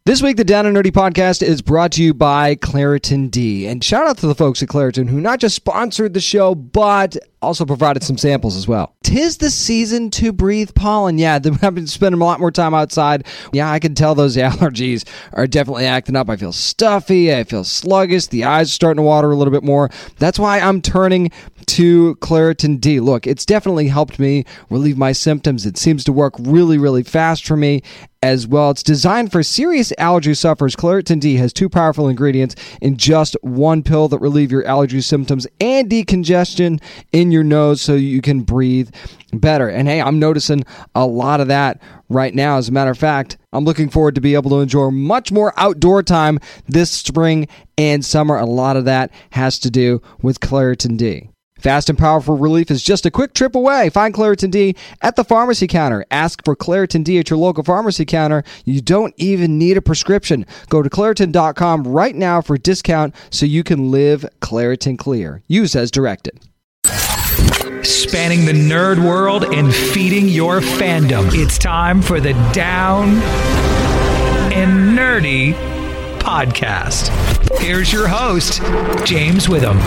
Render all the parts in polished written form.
This week, the Down and Nerdy podcast is brought to you by Claritin D. And shout out to the folks at Claritin who not just sponsored the show, but also provided some samples as well. 'Tis the season to breathe pollen. Yeah, I've been spending a lot more time outside. Yeah, I can tell those allergies are definitely acting up. I feel stuffy. I feel sluggish. The eyes are starting to water a little bit more. That's why I'm turning to Claritin D. Look, it's definitely helped me relieve my symptoms. It seems to work really, really fast for me as well. It's designed for serious allergy sufferers. Claritin D has two powerful ingredients in just one pill that relieve your allergy symptoms and decongestion in your nose so you can breathe better. And hey, I'm noticing a lot of that right now. As a matter of fact, I'm looking forward to be able to enjoy much more outdoor time this spring and summer. A lot of that has to do with Claritin D. Fast and powerful relief is just a quick trip away. Find Claritin D at the pharmacy counter. Ask for Claritin D at your local pharmacy counter. You don't even need a prescription. Go to Claritin.com right now for a discount so you can live Claritin Clear. Use as directed. Spanning the nerd world and feeding your fandom. It's time for the Down and Nerdy podcast. Here's your host, James Witham.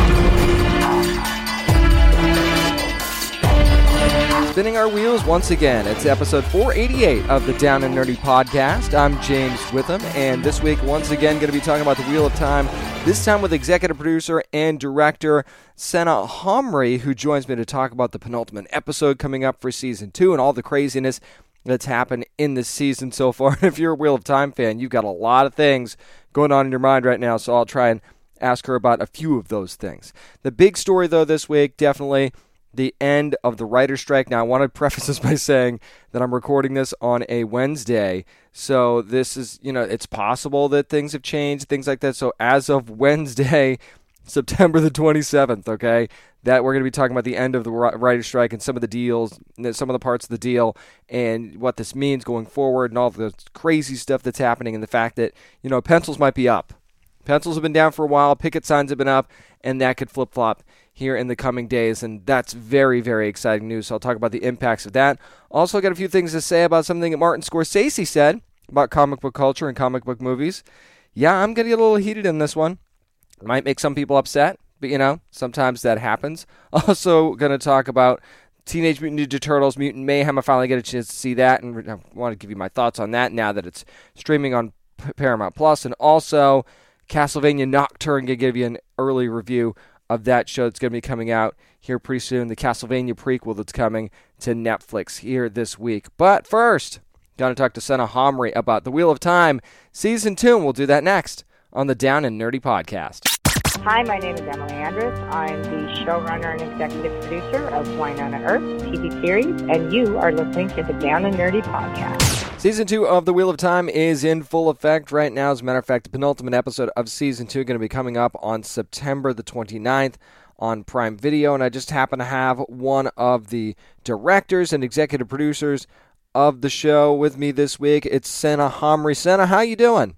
Spinning our wheels once again. It's episode 488 of the Down and Nerdy podcast. I'm James Witham, and this week, once again, going to be talking about the Wheel of Time, this time with executive producer and director Senna Hamri, who joins me to talk about the penultimate episode coming up for season 2 and all the craziness that's happened in this season so far. And if you're a Wheel of Time fan, you've got a lot of things going on in your mind right now, so I'll try and ask her about a few of those things. The big story, though, this week, definitely the end of the writer's strike. Now, I want to preface this by saying that I'm recording this on a Wednesday, so this is, it's possible that things have changed, things like that. So as of Wednesday, September the 27th, okay, that we're going to be talking about the end of the writer's strike and some of the deals, some of the parts of the deal, and what this means going forward, and all the crazy stuff that's happening, and the fact that, pencils might be up. Pencils have been down for a while, picket signs have been up, and that could flip-flop here in the coming days, and that's very, very exciting news. So I'll talk about the impacts of that. Also got a few things to say about something that Martin Scorsese said about comic book culture and comic book movies. Yeah, I'm going to get a little heated in this one. It might make some people upset, but sometimes that happens. Also going to talk about Teenage Mutant Ninja Turtles, Mutant Mayhem. I finally get a chance to see that, and I want to give you my thoughts on that now that it's streaming on Paramount Plus. And also Castlevania Nocturne, going to give you an early review of that show that's going to be coming out here pretty soon, the Castlevania prequel that's coming to Netflix here this week. But first, got to talk to Senna Hamri about The Wheel of Time Season 2, and we'll do that next on the Down and Nerdy podcast. Hi, my name is Emily Andrus. I'm the showrunner and executive producer of Wynonna Earp TV series, and you are listening to the Down and Nerdy podcast. Season 2 of The Wheel of Time is in full effect right now. As a matter of fact, the penultimate episode of Season 2 is going to be coming up on September the 29th on Prime Video, and I just happen to have one of the directors and executive producers of the show with me this week. It's Senna Hamri. Senna, how you doing?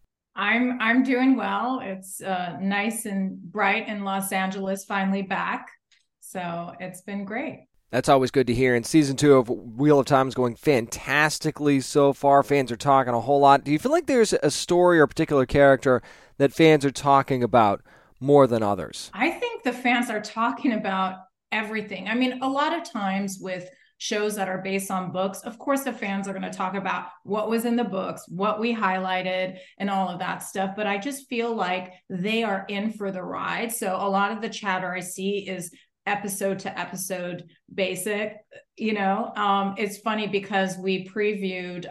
I'm doing well. It's nice and bright in Los Angeles, finally back, so it's been great. That's always good to hear. And Season 2 of Wheel of Time is going fantastically so far. Fans are talking a whole lot. Do you feel like there's a story or a particular character that fans are talking about more than others? I think the fans are talking about everything. I mean, a lot of times with shows that are based on books, of course, the fans are going to talk about what was in the books, what we highlighted, and all of that stuff. But I just feel like they are in for the ride. So a lot of the chatter I see is episode to episode basic. It's funny because we previewed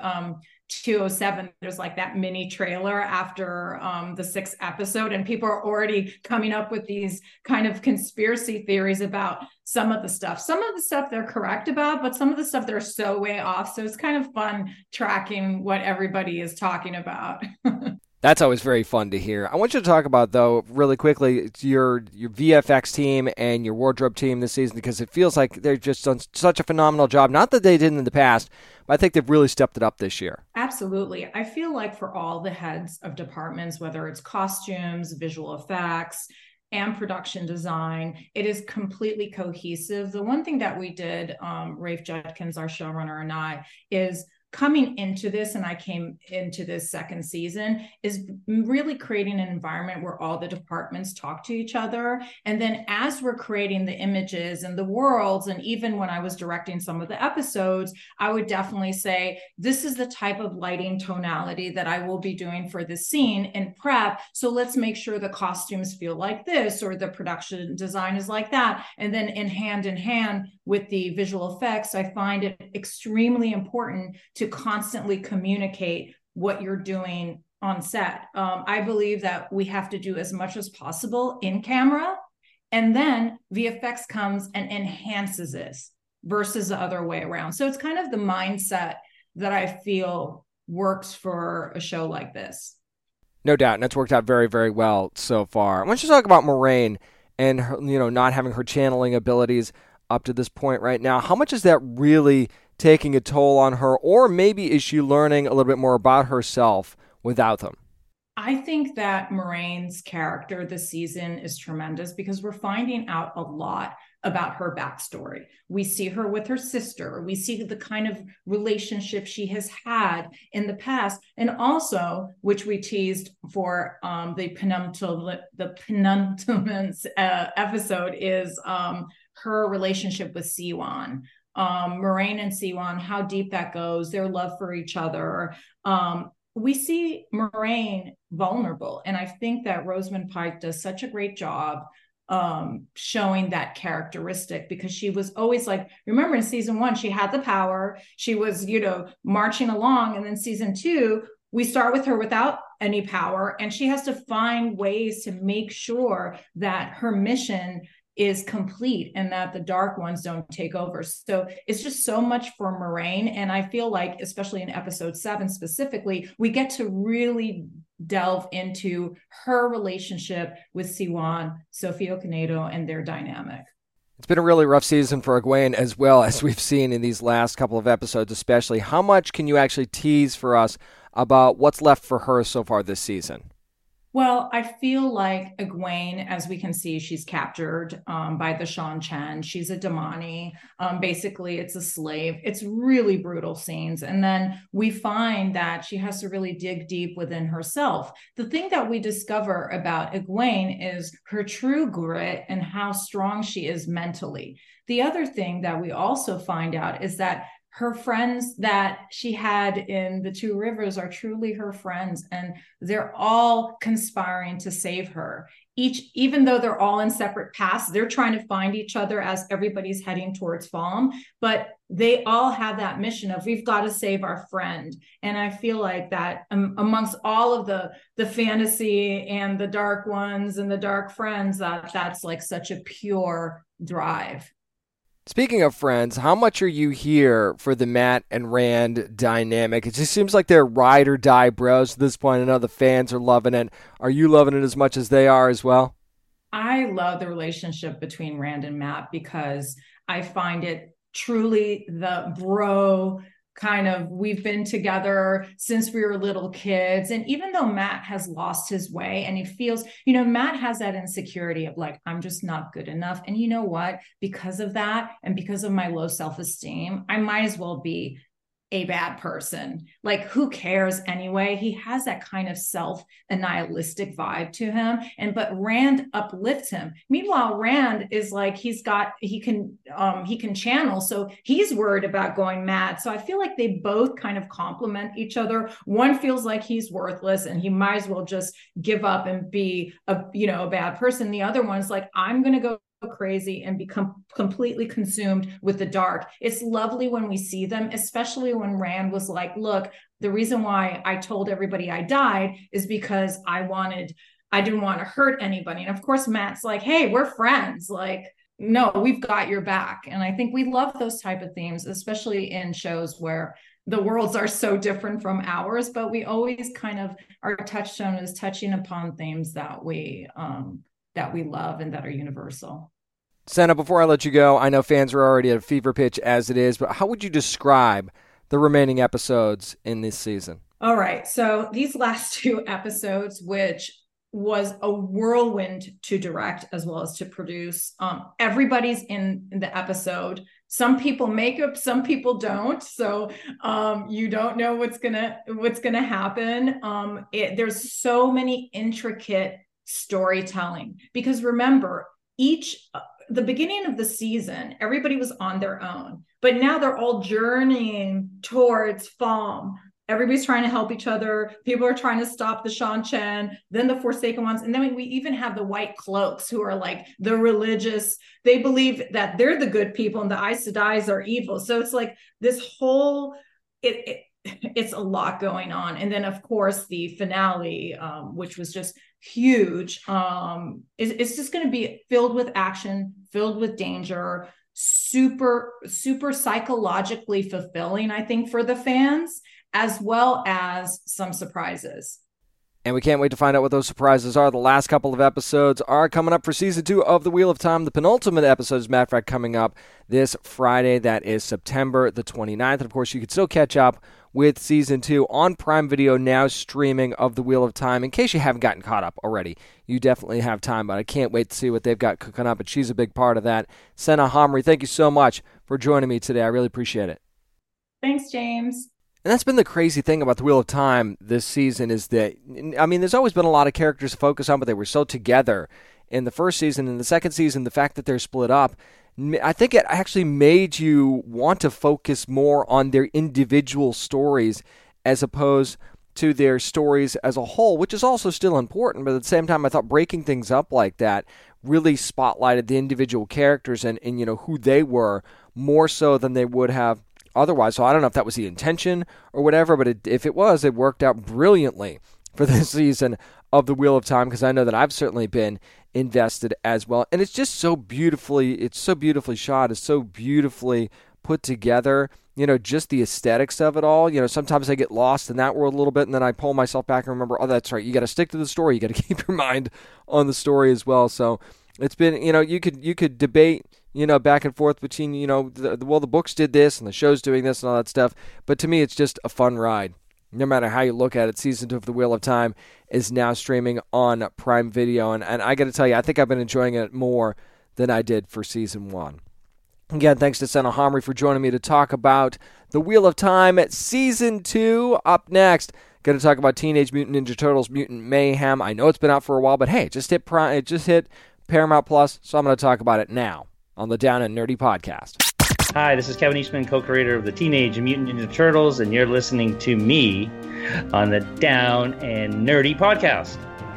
207. There's like that mini trailer after the 6th episode, and people are already coming up with these kind of conspiracy theories about some of the stuff they're correct about, but some of the stuff they're so way off. So it's kind of fun tracking what everybody is talking about. That's always very fun to hear. I want you to talk about, though, really quickly, your VFX team and your wardrobe team this season, because it feels like they've just done such a phenomenal job. Not that they didn't in the past, but I think they've really stepped it up this year. Absolutely. I feel like for all the heads of departments, whether it's costumes, visual effects, and production design, it is completely cohesive. The one thing that we did, Rafe Judkins, our showrunner, and I, is coming into this, and I came into this second season, is really creating an environment where all the departments talk to each other. And then as we're creating the images and the worlds, and even when I was directing some of the episodes, I would definitely say, this is the type of lighting tonality that I will be doing for this scene in prep. So let's make sure the costumes feel like this, or the production design is like that. And then in hand with the visual effects, I find it extremely important to constantly communicate what you're doing on set. I believe that we have to do as much as possible in camera, and then VFX comes and enhances this versus the other way around. So it's kind of the mindset that I feel works for a show like this. No doubt, and it's worked out very, very well so far. I want you to talk about Moiraine and her, not having her channeling abilities up to this point right now. How much is that really taking a toll on her, or maybe is she learning a little bit more about herself without them? I think that Moiraine's character this season is tremendous because we're finding out a lot about her backstory. We see her with her sister. We see the kind of relationship she has had in the past. And also, which we teased for the penultimate episode, is her relationship with Siuan. Moiraine and Siuan, how deep that goes, their love for each other. We see Moiraine vulnerable. And I think that Rosamund Pike does such a great job showing that characteristic, because she was always like, remember in season 1, she had the power, she was, marching along. And then season 2, we start with her without any power, and she has to find ways to make sure that her mission is complete and that the dark ones don't take over. So it's just so much for Moiraine. And I feel like, especially in episode 7 specifically, we get to really delve into her relationship with Siuan, Sofia Okonedo, and their dynamic. It's been a really rough season for Egwene, as well, as we've seen in these last couple of episodes especially. How much can you actually tease for us about what's left for her so far this season? Well, I feel like Egwene, as we can see, she's captured by the Seanchan. She's a Damani. Basically, it's a slave. It's really brutal scenes. And then we find that she has to really dig deep within herself. The thing that we discover about Egwene is her true grit and how strong she is mentally. The other thing that we also find out is that her friends that she had in the Two Rivers are truly her friends, and they're all conspiring to save her. Even though they're all in separate paths, they're trying to find each other as everybody's heading towards Falme, but they all have that mission of, we've got to save our friend. And I feel like that amongst all of the fantasy and the dark ones and the dark friends, that's like such a pure drive. Speaking of friends, how much are you here for the Mat and Rand dynamic? It just seems like they're ride or die bros at this point. I know the fans are loving it. Are you loving it as much as they are as well? I love the relationship between Rand and Mat because I find it truly the bro kind of, we've been together since we were little kids. And even though Mat has lost his way and he feels, Mat has that insecurity of like, I'm just not good enough. And you know what? Because of that, and because of my low self-esteem, I might as well be a bad person. Like, who cares anyway? He has that kind of self-annihilistic vibe to him. But Rand uplifts him. Meanwhile, Rand is like, he can channel. So he's worried about going mad. So I feel like they both kind of complement each other. One feels like he's worthless and he might as well just give up and be a bad person. The other one's like, I'm going to go crazy and become completely consumed with the dark. It's lovely when we see them, especially when Rand was like, look, the reason why I told everybody I died is because I didn't want to hurt anybody. And of course, Mat's like, hey, we're friends. Like, no, we've got your back. And I think we love those type of themes, especially in shows where the worlds are so different from ours, but we always kind of, our touchstone is touching upon themes that we love and that are universal. Senna, before I let you go, I know fans are already at a fever pitch as it is, but how would you describe the remaining episodes in this season? All right. So these last 2 episodes, which was a whirlwind to direct as well as to produce, everybody's in the episode. Some people make up, some people don't. So you don't know what's gonna happen. There's so many intricate storytelling, because remember, the beginning of the season, everybody was on their own, but now they're all journeying towards Falm. Everybody's trying to help each other. People are trying to stop the Shan-Chen, then the Forsaken Ones. And then we even have the White Cloaks, who are like the religious. They believe that they're the good people and the Aes Sedais are evil. So it's like this whole, it's a lot going on. And then, of course, the finale, which was just huge. It's just going to be filled with action, filled with danger, super, super psychologically fulfilling, I think, for the fans, as well as some surprises. And we can't wait to find out what those surprises are. The last couple of episodes are coming up for Season 2 of The Wheel of Time. The penultimate episode, as a matter of fact, coming up this Friday. That is September the 29th. And, of course, you can still catch up with Season 2 on Prime Video, now streaming, of The Wheel of Time. In case you haven't gotten caught up already, you definitely have time, but I can't wait to see what they've got cooking up, and she's a big part of that. Senna Hamri, thank you so much for joining me today. I really appreciate it. Thanks, James. And that's been the crazy thing about The Wheel of Time this season, is that, I mean, there's always been a lot of characters to focus on, but they were so together in the first season. In the second season, the fact that they're split up, I think it actually made you want to focus more on their individual stories as opposed to their stories as a whole, which is also still important. But at the same time, I thought breaking things up like that really spotlighted the individual characters and you know, who they were, more so than they would have otherwise. So I don't know if that was the intention or whatever, but if it was, it worked out brilliantly for this season of The Wheel of Time, because I know that I've certainly been invested as well. And it's just so beautifully shot. It's so beautifully put together. You know, just the aesthetics of it all. You know, sometimes I get lost in that world a little bit, and then I pull myself back and remember, oh, that's right, you got to stick to the story. You got to keep your mind on the story as well. So it's been, you know, you could debate, you know, back and forth between, you know, the books did this and the show's doing this and all that stuff. But to me, it's just a fun ride. No matter how you look at it, Season 2 of The Wheel of Time is now streaming on Prime Video. And I got to tell you, I think I've been enjoying it more than I did for Season 1. Again, thanks to Senna Hamri for joining me to talk about The Wheel of Time at Season 2. Up next, going to talk about Teenage Mutant Ninja Turtles Mutant Mayhem. I know it's been out for a while, but hey, it just hit Paramount Plus, so I'm going to talk about it now on the Down and Nerdy podcast. Hi, this is Kevin Eastman, co-creator of the Teenage Mutant Ninja Turtles, and you're listening to me on the Down and Nerdy podcast.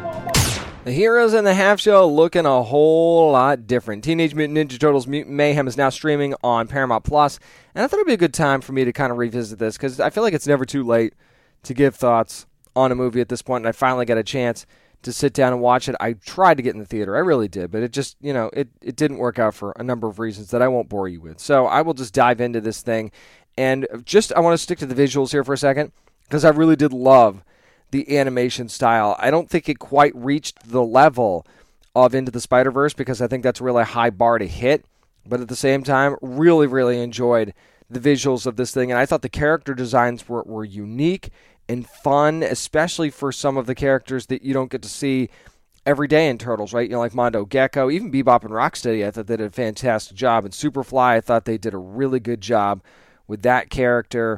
The Heroes in the Half Shell looking a whole lot different. Teenage Mutant Ninja Turtles Mutant Mayhem is now streaming on Paramount Plus, and I thought it would be a good time for me to kind of revisit this, because I feel like it's never too late to give thoughts on a movie at this point, and I finally got a chance to sit down and watch it. I tried to get in the theater. I really did, but it just, you know, it didn't work out for a number of reasons that I won't bore you with. So I will just dive into this thing, and I want to stick to the visuals here for a second, because I really did love the animation style. I don't think it quite reached the level of Into the Spider-Verse, because I think that's really a high bar to hit, but at the same time, really, really enjoyed the visuals of this thing, and I thought the character designs were unique and fun, especially for some of the characters that you don't get to see every day in Turtles, right? You know, like Mondo Gecko, even Bebop and Rocksteady, I thought they did a fantastic job. And Superfly, I thought they did a really good job with that character.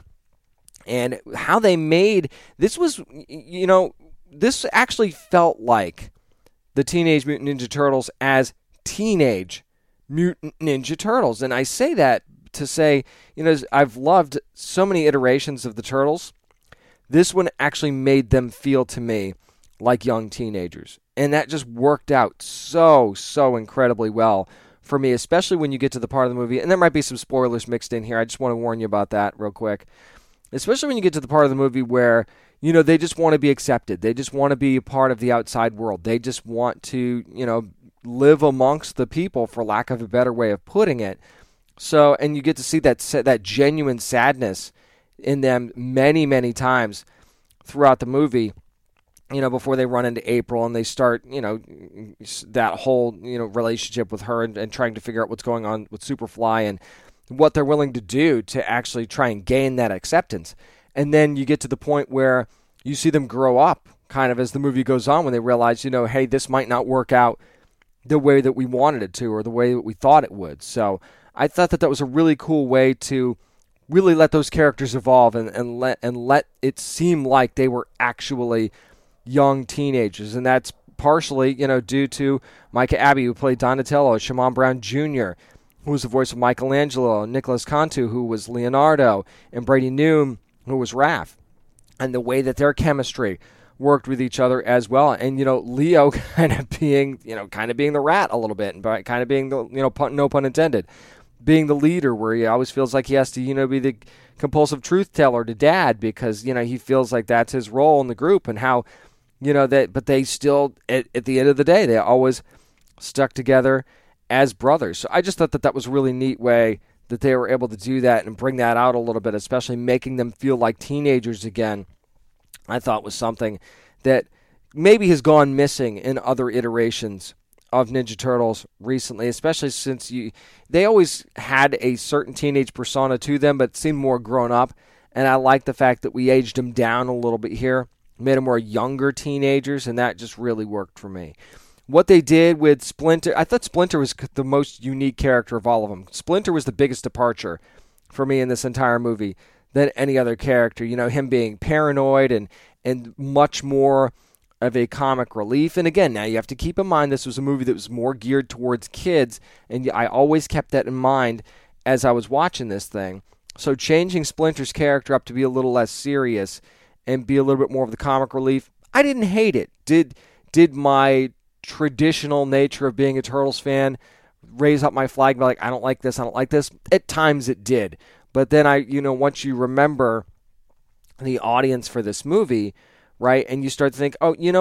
And how they made, this was, you know, this actually felt like the Teenage Mutant Ninja Turtles as Teenage Mutant Ninja Turtles. And I say that to say, you know, I've loved so many iterations of the Turtles. This one actually made them feel to me like young teenagers. And that just worked out so incredibly well for me, especially when you get to the part of the movie, and there might be some spoilers mixed in here. I just want to warn you about that real quick. Especially when you get to the part of the movie where, you know, they just want to be accepted. They just want to be a part of the outside world. They just want to, you know, live amongst the people, for lack of a better way of putting it. So, and you get to see that genuine sadness in them many times throughout the movie, you know, before they run into April and they start, you know, that whole, you know, relationship with her and trying to figure out what's going on with Superfly and what they're willing to do to actually try and gain that acceptance. And then you get to the point where you see them grow up kind of as the movie goes on, when they realize, you know, hey, this might not work out the way that we wanted it to, or the way that we thought it would. So I thought that was a really cool way to really let those characters evolve and let it seem like they were actually young teenagers. And that's partially, due to Micah Abbey, who played Donatello, Shimon Brown Jr., who was the voice of Michelangelo, Nicholas Cantu, who was Leonardo, and Brady Noom, who was Raph. And the way that their chemistry worked with each other as well. And, Leo kind of being the rat a little bit, and kind of being the, no pun intended, being the leader, where he always feels like he has to, be the compulsive truth teller to Dad, because, he feels like that's his role in the group, and how, but they still, at the end of the day, they always stuck together as brothers. So I just thought that was a really neat way that they were able to do that and bring that out a little bit, especially making them feel like teenagers again. I thought was something that maybe has gone missing in other iterations of Ninja Turtles recently, especially since they always had a certain teenage persona to them, but seemed more grown up. And I like the fact that we aged them down a little bit here, made them more younger teenagers, and that just really worked for me. What they did with Splinter, I thought Splinter was the most unique character of all of them. Splinter was the biggest departure for me in this entire movie than any other character. Him being paranoid and much more of a comic relief. And again, now you have to keep in mind this was a movie that was more geared towards kids, and I always kept that in mind as I was watching this thing. So changing Splinter's character up to be a little less serious and be a little bit more of the comic relief, I didn't hate it. Did my traditional nature of being a Turtles fan raise up my flag, be like, I don't like this, I don't like this? At times it did. But then once you remember the audience for this movie, right, and you start to think,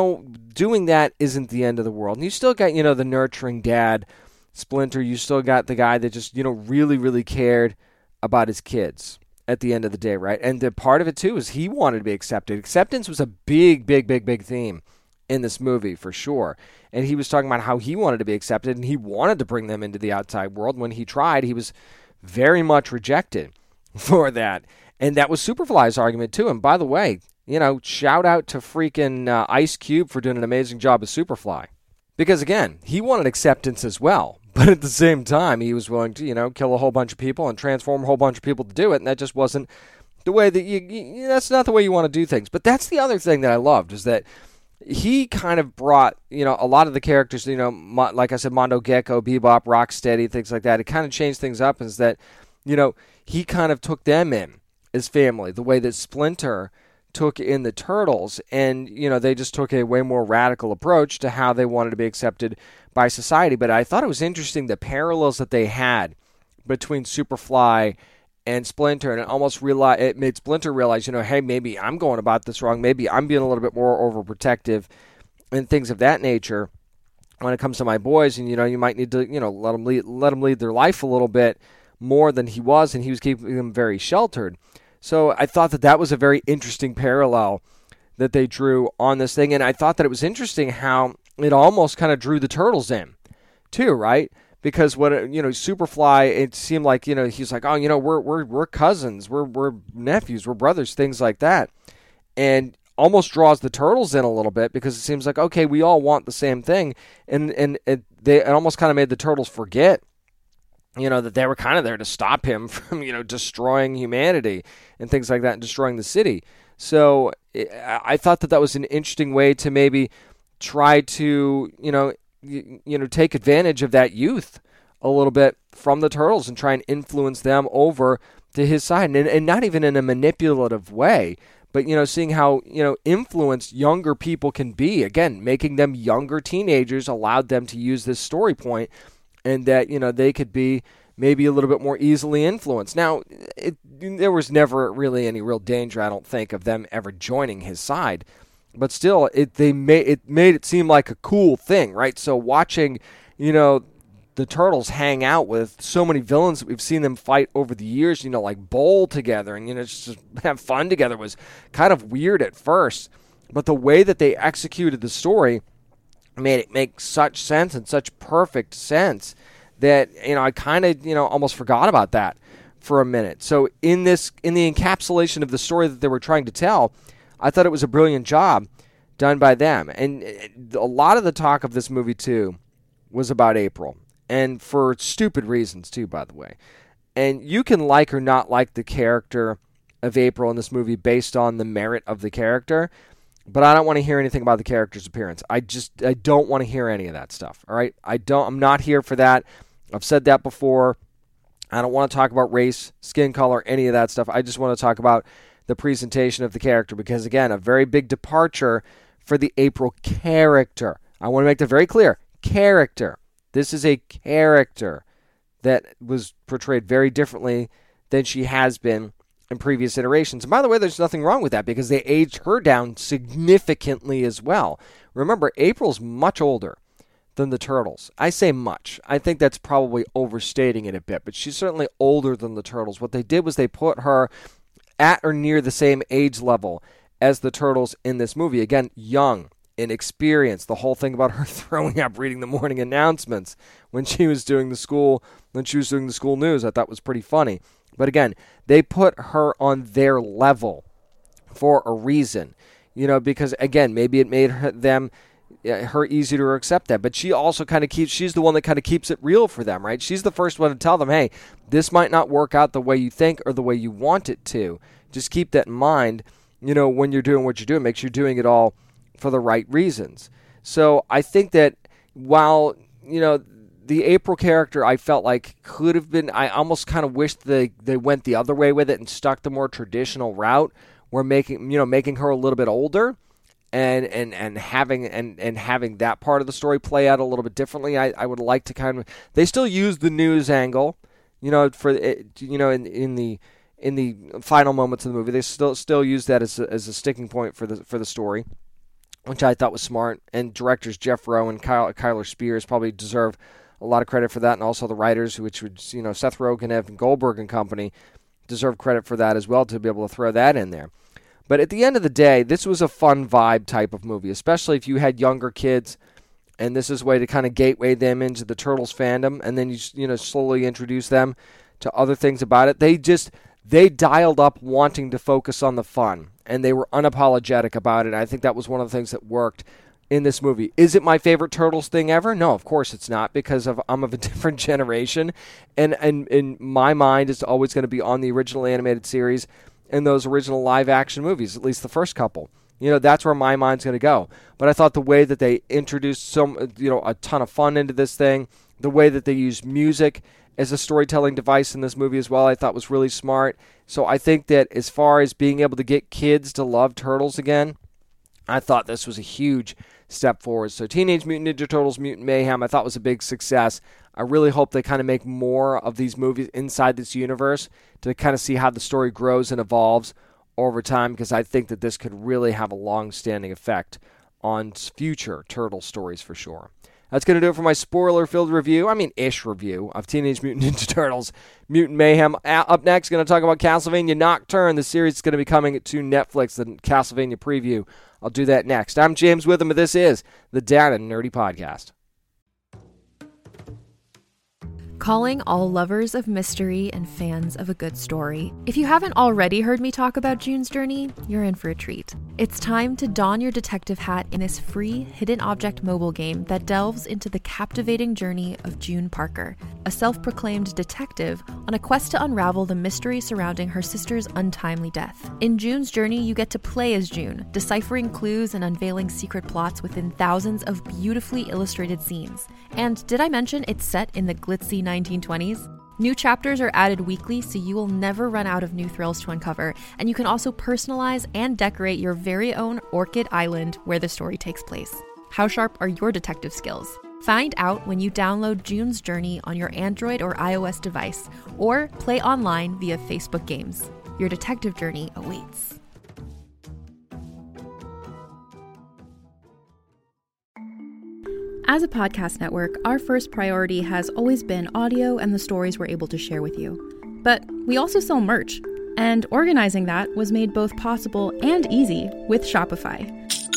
doing that isn't the end of the world. And you still got, the nurturing dad, Splinter. You still got the guy that just, really, really cared about his kids at the end of the day, right? And the part of it, too, is he wanted to be accepted. Acceptance was a big, big, big, big theme in this movie, for sure. And he was talking about how he wanted to be accepted, and he wanted to bring them into the outside world. When he tried, he was very much rejected for that. And that was Superfly's argument, too. And by the way, shout out to freaking Ice Cube for doing an amazing job as Superfly. Because, again, he wanted acceptance as well. But at the same time, he was willing to, kill a whole bunch of people and transform a whole bunch of people to do it. And that just wasn't the way that that's not the way you want to do things. But that's the other thing that I loved, is that he kind of brought, a lot of the characters, like I said, Mondo Gecko, Bebop, Rocksteady, things like that. It kind of changed things up, is that, he kind of took them in as family, the way that Splinter took in the Turtles, and they just took a way more radical approach to how they wanted to be accepted by society. But I thought it was interesting the parallels that they had between Superfly and Splinter, and it made Splinter realize, hey, maybe I'm going about this wrong, maybe I'm being a little bit more overprotective and things of that nature when it comes to my boys, and you might need to let them lead their life a little bit more than he was, and he was keeping them very sheltered. So I thought that was a very interesting parallel that they drew on this thing, and I thought that it was interesting how it almost kind of drew the Turtles in, too, right? Because when Superfly, it seemed like he's like, oh, we're cousins, we're nephews, we're brothers, things like that, and almost draws the Turtles in a little bit, because it seems like, okay, we all want the same thing, and it almost kind of made the Turtles forget that they were kind of there to stop him from, destroying humanity and things like that, and destroying the city. So I thought that was an interesting way to maybe try to, take advantage of that youth a little bit from the Turtles and try and influence them over to his side. And not even in a manipulative way, but, seeing how, influenced younger people can be. Again, making them younger teenagers allowed them to use this story point, and that, they could be maybe a little bit more easily influenced. Now, there was never really any real danger, I don't think, of them ever joining his side. But still, it made it seem like a cool thing, right? So watching, the Turtles hang out with so many villains that we've seen them fight over the years, like bowl together and, just have fun together, was kind of weird at first. But the way that they executed the story made it make such sense, and such perfect sense, that I kind of almost forgot about that for a minute. So in the encapsulation of the story that they were trying to tell, I thought it was a brilliant job done by them. And a lot of the talk of this movie too was about April and for stupid reasons too, by the way. And you can like or not like the character of April in this movie based on the merit of the character, but I don't want to hear anything about the character's appearance. I don't want to hear any of that stuff, all right? I'm not here for that. I've said that before. I don't want to talk about race, skin color, any of that stuff. I just want to talk about the presentation of the character because, again, a very big departure for the April character. I want to make that very clear. Character. This is a character that was portrayed very differently than she has been in previous iterations. And by the way, there's nothing wrong with that because they aged her down significantly as well. Remember, April's much older than the Turtles. I say much. I think that's probably overstating it a bit, but she's certainly older than the Turtles. What they did was they put her at or near the same age level as the Turtles in this movie. Again, young, inexperienced. The whole thing about her throwing up reading the morning announcements when she was doing the school news, I thought was pretty funny. But again, they put her on their level for a reason, because again, maybe it made her easy to accept that, but she also she's the one that kind of keeps it real for them, right? She's the first one to tell them, hey, this might not work out the way you think or the way you want it to. Just keep that in mind, when you're doing what you're doing. Make sure you're doing it all for the right reasons. So I think that while, the April character I felt like could have been, I almost kind of wished they went the other way with it and stuck the more traditional route where making her a little bit older and having that part of the story play out a little bit differently. I would like to they still use the news angle, for in the final moments of the movie. They still use that as a sticking point for the story, which I thought was smart. And directors Jeff Rowe and Kyler Spears probably deserve a lot of credit for that, and also the writers, which would Seth Rogen, Evan Goldberg and company, deserve credit for that as well, to be able to throw that in there. But at the end of the day, this was a fun vibe type of movie, especially if you had younger kids, and this is a way to kind of gateway them into the Turtles fandom, and then you slowly introduce them to other things about it. They dialed up wanting to focus on the fun, and they were unapologetic about it. I think that was one of the things that worked in this movie. Is it my favorite Turtles thing ever? No, of course it's not, because I'm of a different generation, and in my mind, it's always going to be on the original animated series and those original live-action movies, at least the first couple. That's where my mind's going to go. But I thought the way that they introduced a ton of fun into this thing, the way that they used music as a storytelling device in this movie as well, I thought was really smart. So I think that as far as being able to get kids to love Turtles again, I thought this was a huge step forward. So Teenage Mutant Ninja Turtles Mutant Mayhem, I thought was a big success. I really hope they kind of make more of these movies inside this universe to kind of see how the story grows and evolves over time, because I think that this could really have a long-standing effect on future Turtle stories for sure. That's going to do it for my spoiler-filled review, review of Teenage Mutant Ninja Turtles Mutant Mayhem. Up next, going to talk about Castlevania Nocturne. The series is going to be coming to Netflix, the Castlevania preview. I'll do that next. I'm James Witham, and this is the Down and Nerdy Podcast. Calling all lovers of mystery and fans of a good story. If you haven't already heard me talk about June's Journey, you're in for a treat. It's time to don your detective hat in this free hidden object mobile game that delves into the captivating journey of June Parker, a self-proclaimed detective on a quest to unravel the mystery surrounding her sister's untimely death. In June's Journey, you get to play as June, deciphering clues and unveiling secret plots within thousands of beautifully illustrated scenes. And did I mention it's set in the glitzy 1920s? New chapters are added weekly, so you will never run out of new thrills to uncover, and you can also personalize and decorate your very own Orchid Island where the story takes place. How sharp are your detective skills? Find out when you download June's Journey on your Android or iOS device, or play online via Facebook Games. Your detective journey awaits. As a podcast network, our first priority has always been audio and the stories we're able to share with you. But we also sell merch, and organizing that was made both possible and easy with Shopify.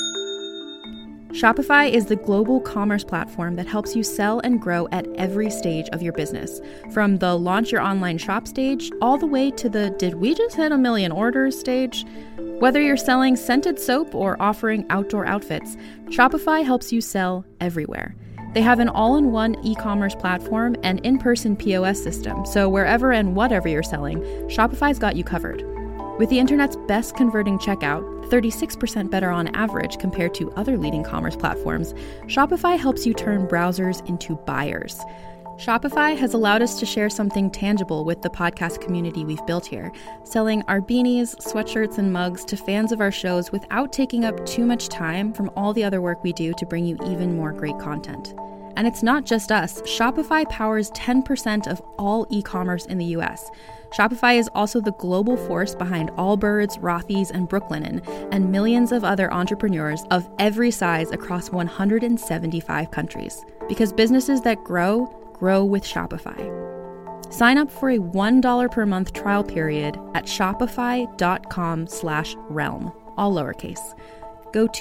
Shopify is the global commerce platform that helps you sell and grow at every stage of your business, from the launch your online shop stage all the way to the did we just hit 1 million orders stage. Whether you're selling scented soap or offering outdoor outfits, Shopify helps you sell everywhere. They have an all-in-one e-commerce platform and in-person POS system, so wherever and whatever you're selling, Shopify's got you covered. With the internet's best converting checkout, 36% better on average compared to other leading commerce platforms, Shopify helps you turn browsers into buyers. Shopify has allowed us to share something tangible with the podcast community we've built here, selling our beanies, sweatshirts, and mugs to fans of our shows without taking up too much time from all the other work we do to bring you even more great content. And it's not just us. Shopify powers 10% of all e-commerce in the US. Shopify is also the global force behind Allbirds, Rothy's, and Brooklinen, and millions of other entrepreneurs of every size across 175 countries. Because businesses that grow with Shopify. Sign up for a $1 per month trial period at shopify.com/realm, all lowercase. Go to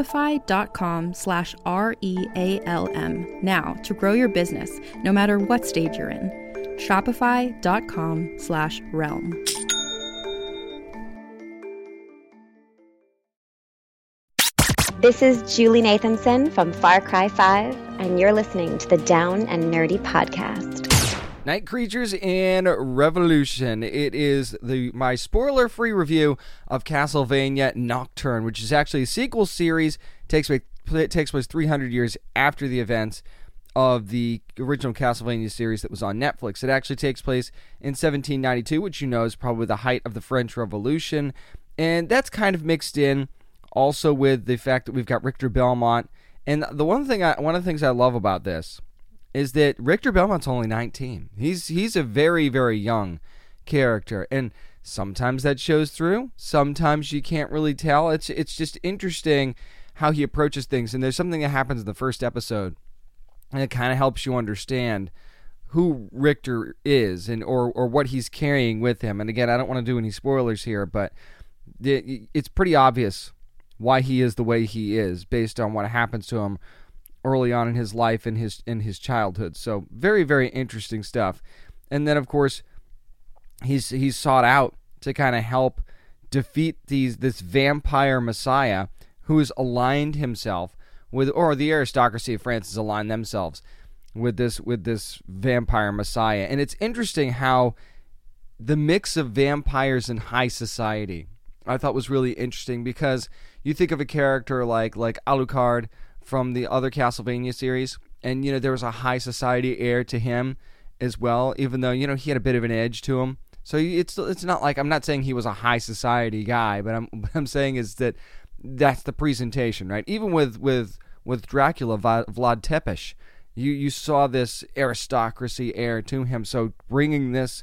shopify.com/REALM now to grow your business, no matter what stage you're in. Shopify.com/realm. This is Julie Nathanson from Far Cry 5, and you're listening to the Down and Nerdy Podcast. Night Creatures and Revolution. It is my spoiler-free review of Castlevania Nocturne, which is actually a sequel series. It takes place 300 years after the events of the original Castlevania series that was on Netflix. It actually takes place in 1792, which you know is probably the height of the French Revolution, and that's kind of mixed in also with the fact that we've got Richter Belmont. And one of the things I love about this is that Richter Belmont's only 19. He's a very, very young character, and sometimes that shows through. Sometimes you can't really tell. It's just interesting how he approaches things. And there's something that happens in the first episode, and it kind of helps you understand who Richter is and or what he's carrying with him. And again, I don't want to do any spoilers here, but it's pretty obvious why he is the way he is based on what happens to him early on in his life and in his childhood. So very, very interesting stuff. And then of course he's sought out to kind of help defeat this vampire messiah who has aligned himself with, or the aristocracy of France has aligned themselves with this vampire messiah. And it's interesting how the mix of vampires and high society I thought was really interesting, because you think of a character like Alucard from the other Castlevania series, and there was a high society air to him as well, even though he had a bit of an edge to him. So it's not like, I'm not saying he was a high society guy, but what I'm saying is that's the presentation, right? Even with Dracula, Vlad Tepes, you saw this aristocracy air to him. So bringing these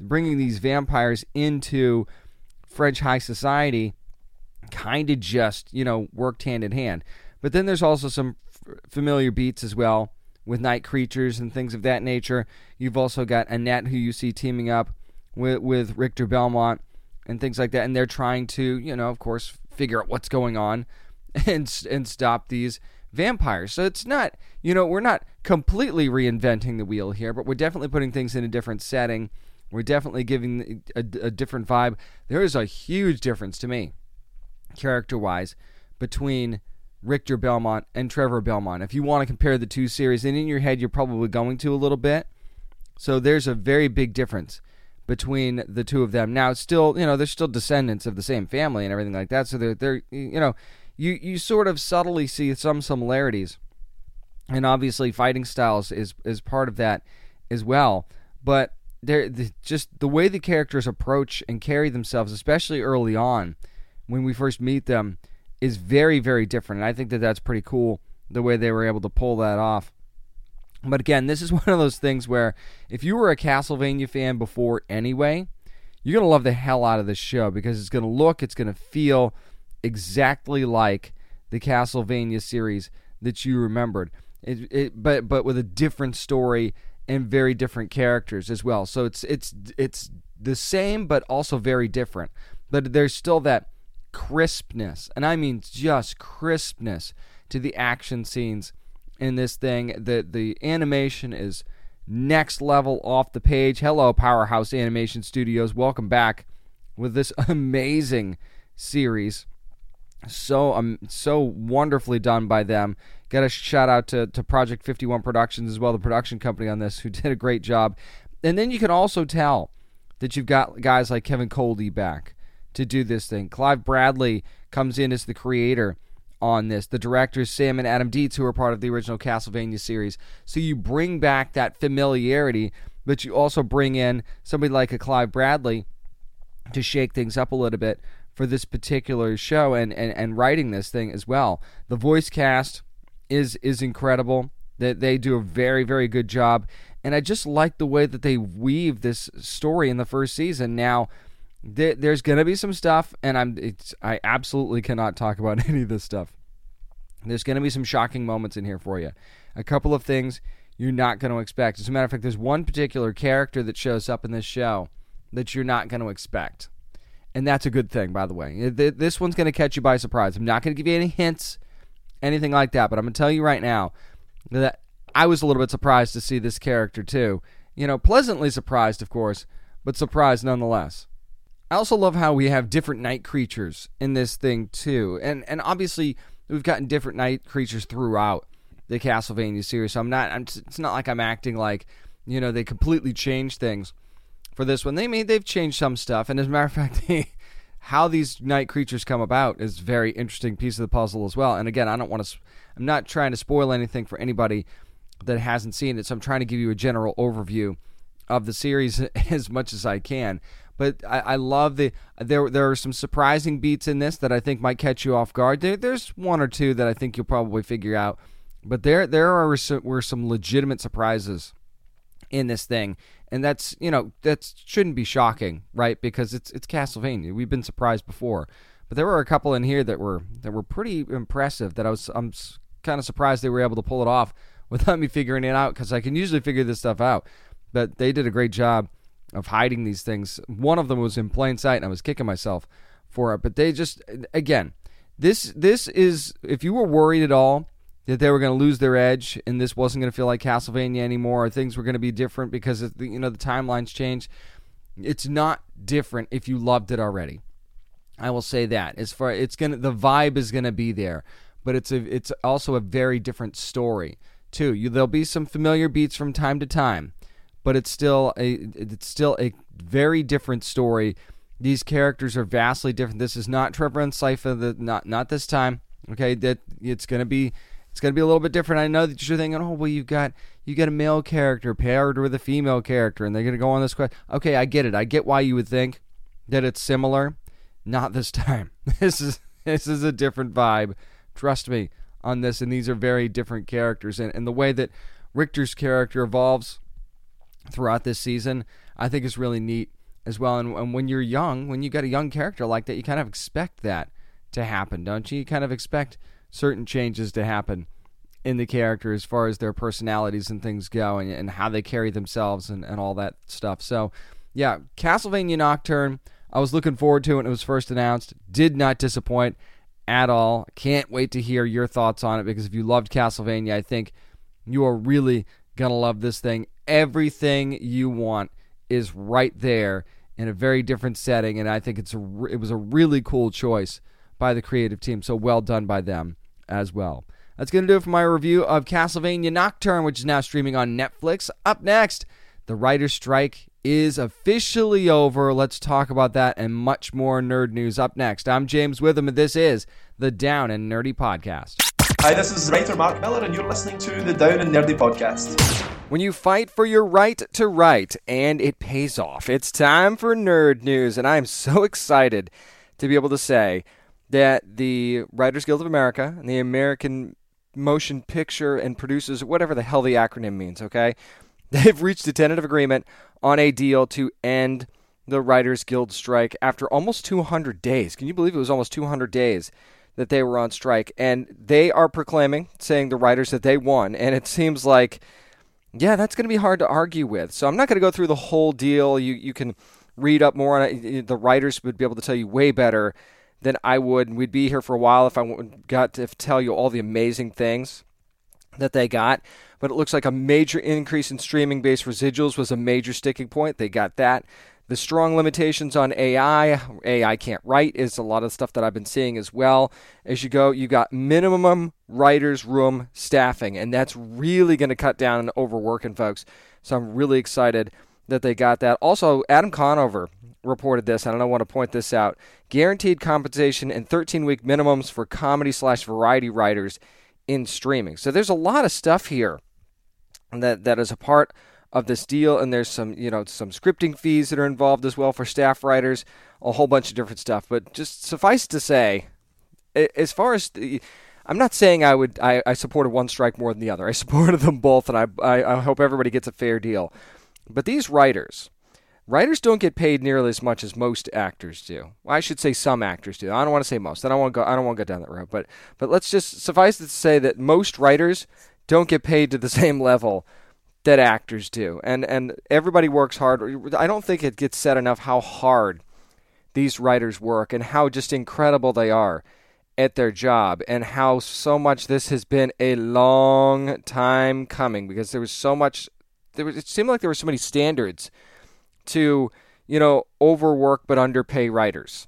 vampires into French high society kind of just, worked hand in hand. But then there's also some familiar beats as well with night creatures and things of that nature. You've also got Annette, who you see teaming up with Richter Belmont and things like that. And they're trying to, of course, figure out what's going on and stop these vampires. So it's not, we're not completely reinventing the wheel here, but we're definitely putting things in a different setting. We're definitely giving a different vibe. There is a huge difference to me, character-wise, between Richter Belmont and Trevor Belmont. If you want to compare the two series, and in your head you're probably going to a little bit. So there's a very big difference between the two of them. Now, it's still, they're still descendants of the same family and everything like that. So they're you sort of subtly see some similarities, and obviously fighting styles is part of that as well. But just the way the characters approach and carry themselves, especially early on when we first meet them, is very, very different. And I think that's pretty cool, the way they were able to pull that off. But again, this is one of those things where if you were a Castlevania fan before anyway, you're going to love the hell out of this show, because it's going to feel exactly like the Castlevania series that you remembered. But with a different story and very different characters as well. So it's the same, but also very different. But there's still that crispness, and I mean just crispness, to the action scenes in this thing. The animation is next level off the page. Hello, Powerhouse Animation Studios. Welcome back with this amazing series. So wonderfully done by them. Got a shout out to Project 51 Productions as well, the production company on this, who did a great job. And then you can also tell that you've got guys like Kevin Coldy back to do this thing. Clive Bradley comes in as the creator on this. The directors, Sam and Adam Dietz, who are part of the original Castlevania series. So you bring back that familiarity, but you also bring in somebody like a Clive Bradley to shake things up a little bit for this particular show and writing this thing as well. The voice cast is incredible. That they do a very, very good job. And I just like the way that they weave this story in the first season. Now, there's going to be some stuff, and I absolutely cannot talk about any of this stuff. There's going to be some shocking moments in here for you. A couple of things you're not going to expect. As a matter of fact, there's one particular character that shows up in this show that you're not going to expect. And that's a good thing, by the way. This one's going to catch you by surprise. I'm not going to give you any hints, anything like that, but I'm going to tell you right now that I was a little bit surprised to see this character too. Pleasantly surprised, of course, but surprised nonetheless. I also love how we have different night creatures in this thing too. And obviously we've gotten different night creatures throughout the Castlevania series. So it's not like I'm acting like, they completely changed things for this one. They've changed some stuff, and as a matter of fact, how these night creatures come about is a very interesting piece of the puzzle as well. And again, I'm not trying to spoil anything for anybody that hasn't seen it, so I'm trying to give you a general overview of the series as much as I can. But I love there are some surprising beats in this that I think might catch you off guard. There's one or two that I think you'll probably figure out, but there were some legitimate surprises in this thing, and that shouldn't be shocking, right? Because it's Castlevania. We've been surprised before, but there were a couple in here that were pretty impressive. That I'm kind of surprised they were able to pull it off without me figuring it out, because I can usually figure this stuff out. But they did a great job of hiding these things. One of them was in plain sight, and I was kicking myself for it. But they just, again, this is, if you were worried at all that they were going to lose their edge and this wasn't going to feel like Castlevania anymore, or things were going to be different because the timelines changed, it's not different if you loved it already. I will say that. The vibe is going to be there, but it's also a very different story too. There'll be some familiar beats from time to time, but it's still a very different story. These characters are vastly different. This is not Trevor and Sypha. Not this time. Okay, that it's gonna be a little bit different. I know that you're thinking, oh well, you got a male character paired with a female character, and they're gonna go on this quest. Okay, I get it. I get why you would think that it's similar. Not this time. This is a different vibe. Trust me on this, and these are very different characters, and the way that Richter's character evolves throughout this season, I think is really neat as well. And when you're young, when you got a young character like that, you kind of expect that to happen, don't you? You kind of expect certain changes to happen in the character as far as their personalities and things go, and how they carry themselves and all that stuff. So, yeah, Castlevania Nocturne, I was looking forward to it when it was first announced. Did not disappoint at all. Can't wait to hear your thoughts on it, because if you loved Castlevania, I think you are really going to love this thing. Everything you want is right there in a very different setting, and I think it was a really cool choice by the creative team, so well done by them as well. That's going to do it for my review of Castlevania Nocturne, which is now streaming on Netflix. Up next, the writer's strike is officially over. Let's talk about that and much more nerd news up next. I'm James Witham, and this is the Down and Nerdy Podcast. Hi, this is writer Mark Miller, and you're listening to the Down and Nerdy Podcast. When you fight for your right to write, and it pays off, it's time for nerd news, and I'm so excited to be able to say that the Writers Guild of America and the American Motion Picture and Producers, whatever the hell the acronym means, okay, they've reached a tentative agreement on a deal to end the Writers Guild strike after almost 200 days. Can you believe it was almost 200 days that they were on strike? And they are proclaiming, saying the writers, that they won. And it seems like, yeah, that's going to be hard to argue with. So I'm not going to go through the whole deal. You can read up more on it. The writers would be able to tell you way better than I would. We'd be here for a while if I got to tell you all the amazing things that they got. But it looks like a major increase in streaming-based residuals was a major sticking point. They got that. The strong limitations on AI. AI can't write is a lot of stuff that I've been seeing as well. As you go, you got minimum writer's room staffing, and that's really going to cut down on overworking folks. So I'm really excited that they got that. Also, Adam Conover reported this, and I want to point this out. Guaranteed compensation and 13-week minimums for comedy/variety writers in streaming. So there's a lot of stuff here that is a part of this deal, and there's some scripting fees that are involved as well for staff writers, a whole bunch of different stuff. But just suffice to say, as far as I'm not saying I supported one strike more than the other. I supported them both, and I hope everybody gets a fair deal. But these writers don't get paid nearly as much as most actors do. Well, I should say some actors do. I don't want to say most. I don't want to go down that road. But let's just suffice it to say that most writers don't get paid to the same level that actors do. And everybody works hard. I don't think it gets said enough how hard these writers work and how just incredible they are at their job, and how so much this has been a long time coming, because there was so much, it seemed like there were so many standards to, overwork but underpay writers.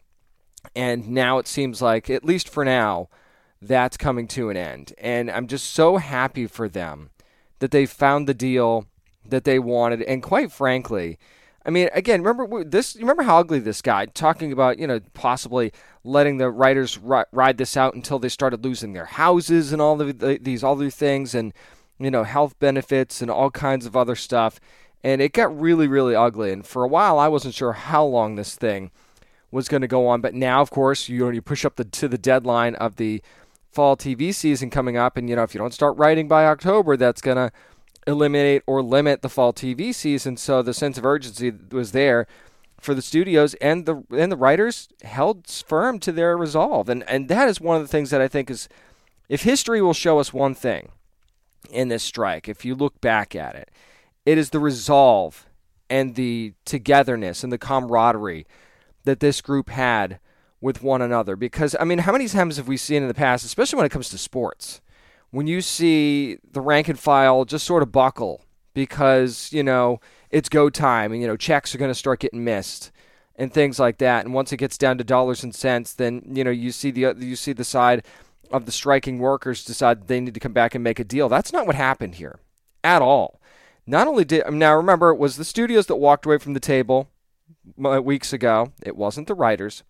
And now it seems like, at least for now, that's coming to an end. And I'm just so happy for them that they found the deal that they wanted. And quite frankly, I mean, again, remember how ugly this guy, talking about, possibly letting the writers ride this out until they started losing their houses and all these other things, and, health benefits and all kinds of other stuff. And it got really, really ugly. And for a while, I wasn't sure how long this thing was going to go on. But now, of course, you push up to the deadline of the fall TV season coming up, and if you don't start writing by October, that's going to eliminate or limit the fall TV season. So the sense of urgency was there for the studios, and the writers held firm to their resolve. And that is one of the things that I think is, if history will show us one thing in this strike, if you look back at it, it is the resolve and the togetherness and the camaraderie that this group had with one another. Because, I mean, how many times have we seen in the past, especially when it comes to sports, when you see the rank and file just sort of buckle because, it's go time, and, checks are going to start getting missed and things like that. And once it gets down to dollars and cents, then, you see the side of the striking workers decide they need to come back and make a deal. That's not what happened here at all. Not only now remember, it was the studios that walked away from the table weeks ago. It wasn't the writers.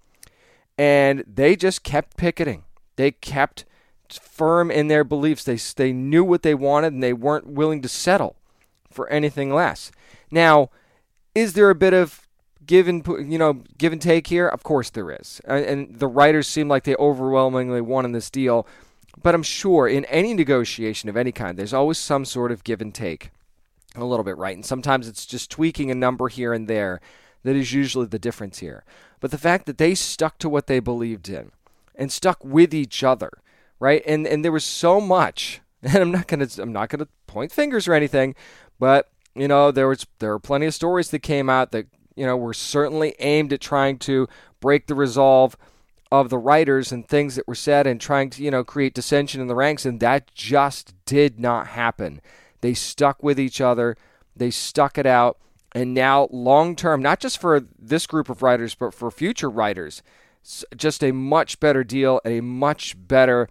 And they just kept picketing. They kept firm in their beliefs. They knew what they wanted, and they weren't willing to settle for anything less. Now, is there a bit of give and take here? Of course there is. And the writers seem like they overwhelmingly won in this deal. But I'm sure in any negotiation of any kind, there's always some sort of give and take a little bit, right? And sometimes it's just tweaking a number here and there that is usually the difference here. But the fact that they stuck to what they believed in and stuck with each other, right? And there was so much, and I'm not gonna point fingers or anything, but there were plenty of stories that came out that were certainly aimed at trying to break the resolve of the writers and things that were said, and trying to create dissension in the ranks, and that just did not happen. They stuck with each other. They stuck it out. And now, long term, not just for this group of writers, but for future writers, just a much better deal, a much better,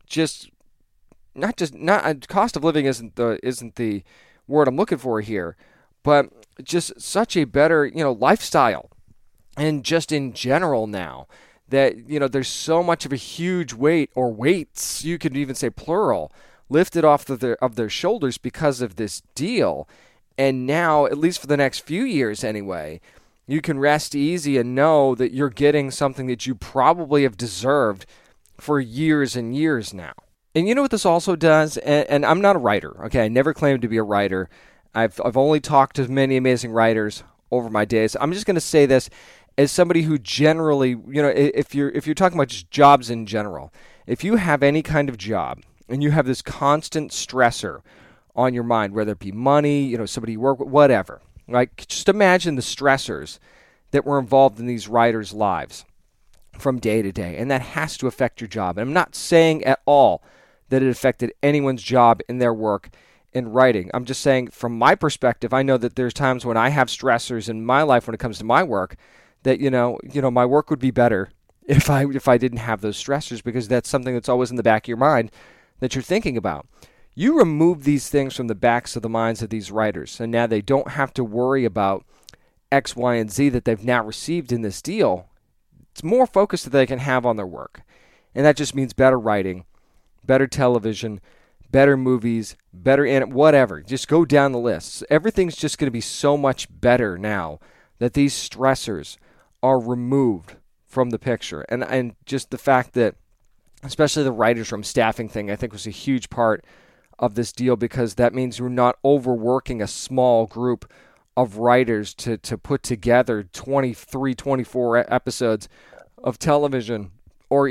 cost of living isn't the word I'm looking for here, but just such a better, lifestyle, and just in general now that there's so much of a huge weight, or weights, you could even say plural, lifted off of their shoulders because of this deal. And now, at least for the next few years anyway, you can rest easy and know that you're getting something that you probably have deserved for years and years now. And you know what this also does? And I'm not a writer, okay? I never claimed to be a writer. I've only talked to many amazing writers over my days. I'm just going to say this as somebody who generally, if you're talking about just jobs in general, if you have any kind of job and you have this constant stressor on your mind, whether it be money, somebody you work with, whatever, right? Just imagine the stressors that were involved in these writers' lives from day to day, and that has to affect your job. And I'm not saying at all that it affected anyone's job in their work in writing. I'm just saying, from my perspective, I know that there's times when I have stressors in my life when it comes to my work that, my work would be better if I didn't have those stressors, because that's something that's always in the back of your mind that you're thinking about. You remove these things from the backs of the minds of these writers, and now they don't have to worry about X, Y, and Z that they've now received in this deal. It's more focus that they can have on their work. And that just means better writing, better television, better movies, better whatever. Just go down the list. Everything's just going to be so much better now that these stressors are removed from the picture. And just the fact that, especially the writers' room staffing thing, I think was a huge part of this deal, because that means you're not overworking a small group of writers to put together 23, 24 episodes of television, or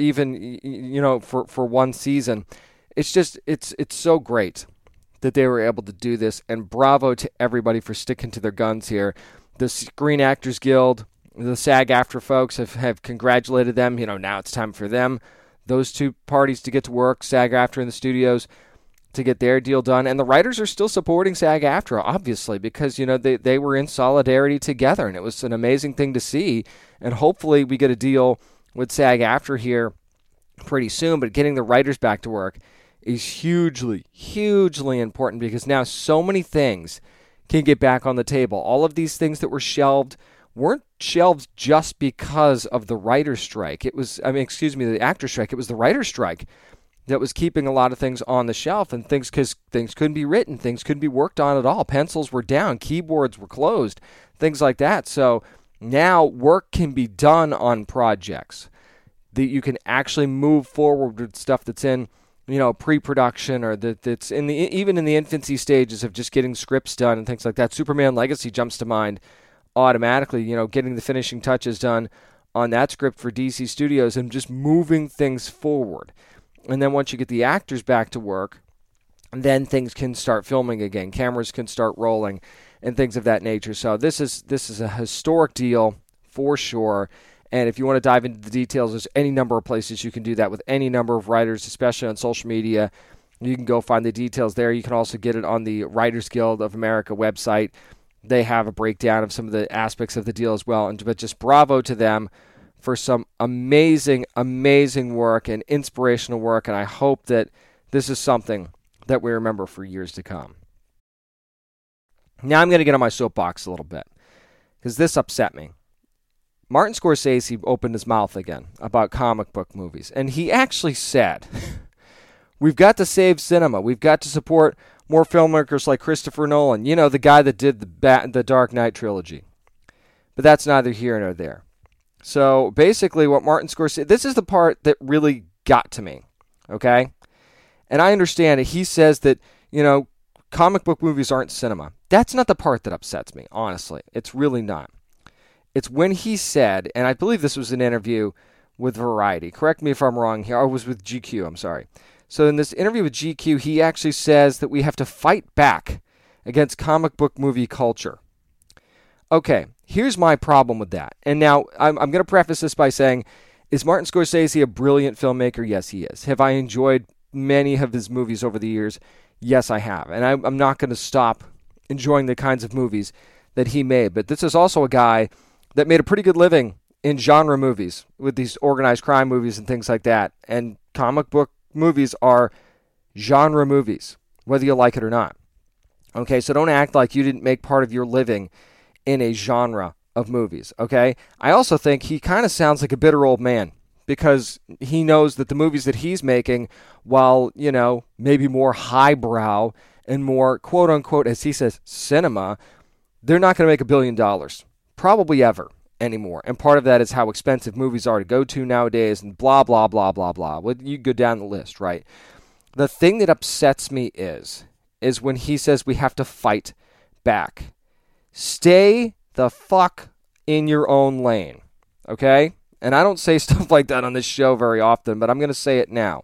even, for one season. It's just, it's so great that they were able to do this, and bravo to everybody for sticking to their guns here. The Screen Actors Guild, the SAG-AFTRA folks have congratulated them. Now it's time for them, those two parties, to get to work, SAG-AFTRA and the studios, to get their deal done. And the writers are still supporting SAG-AFTRA, obviously, because, they were in solidarity together, and it was an amazing thing to see. And hopefully we get a deal with SAG-AFTRA here pretty soon. But getting the writers back to work is hugely, hugely important, because now so many things can get back on the table. All of these things that were shelved weren't shelved just because of the writer's strike. The actor's strike. It was the writer's strike that was keeping a lot of things on the shelf, and things couldn't be written, things couldn't be worked on at all. Pencils were down, keyboards were closed, things like that. So now work can be done on projects that you can actually move forward with stuff that's in, pre-production, or that's even in the infancy stages of just getting scripts done and things like that. Superman Legacy jumps to mind automatically, getting the finishing touches done on that script for DC Studios and just moving things forward. And then once you get the actors back to work, then things can start filming again. Cameras can start rolling and things of that nature. So this is a historic deal for sure. And if you want to dive into the details, there's any number of places you can do that with any number of writers, especially on social media. You can go find the details there. You can also get it on the Writers Guild of America website. They have a breakdown of some of the aspects of the deal as well. But just bravo to them for some amazing, amazing work and inspirational work, and I hope that this is something that we remember for years to come. Now I'm going to get on my soapbox a little bit, because this upset me. Martin Scorsese opened his mouth again about comic book movies, and he actually said, we've got to save cinema. We've got to support more filmmakers like Christopher Nolan, the guy that did the Dark Knight trilogy. But that's neither here nor there. So basically what Martin Scorsese, this is the part that really got to me, okay? And I understand it. He says that, comic book movies aren't cinema. That's not the part that upsets me, honestly. It's really not. It's when he said, and I believe this was an interview with Variety. Correct me if I'm wrong here. Or it was with GQ, I'm sorry. So in this interview with GQ, he actually says that we have to fight back against comic book movie culture. Okay, here's my problem with that. And now, I'm going to preface this by saying, is Martin Scorsese a brilliant filmmaker? Yes, he is. Have I enjoyed many of his movies over the years? Yes, I have. And I'm not going to stop enjoying the kinds of movies that he made. But this is also a guy that made a pretty good living in genre movies, with these organized crime movies and things like that. And comic book movies are genre movies, whether you like it or not. Okay, so don't act like you didn't make part of your living in a genre of movies, okay? I also think he kind of sounds like a bitter old man, because he knows that the movies that he's making, while, maybe more highbrow and more, quote-unquote, as he says, cinema, they're not going to make $1 billion, probably ever anymore. And part of that is how expensive movies are to go to nowadays, and blah, blah, blah, blah, blah. You go down the list, right? The thing that upsets me is when he says we have to fight back. Stay the fuck in your own lane, okay? And I don't say stuff like that on this show very often, but I'm going to say it now.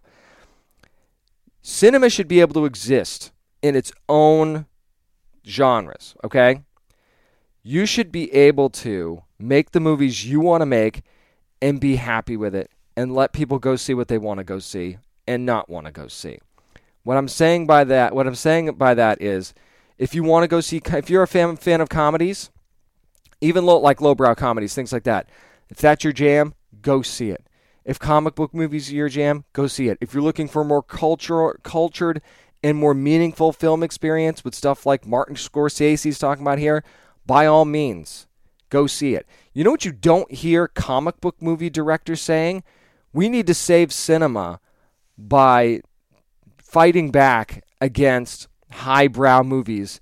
Cinema should be able to exist in its own genres, okay? You should be able to make the movies you want to make and be happy with it, and let people go see what they want to go see and not want to go see. What I'm saying by that is, if you want to go see, if you're a fan of comedies, even like lowbrow comedies, things like that, if that's your jam, go see it. If comic book movies are your jam, go see it. If you're looking for a more cultured and more meaningful film experience with stuff like Martin Scorsese's talking about here, by all means, go see it. You know what you don't hear comic book movie directors saying? We need to save cinema by fighting back against highbrow movies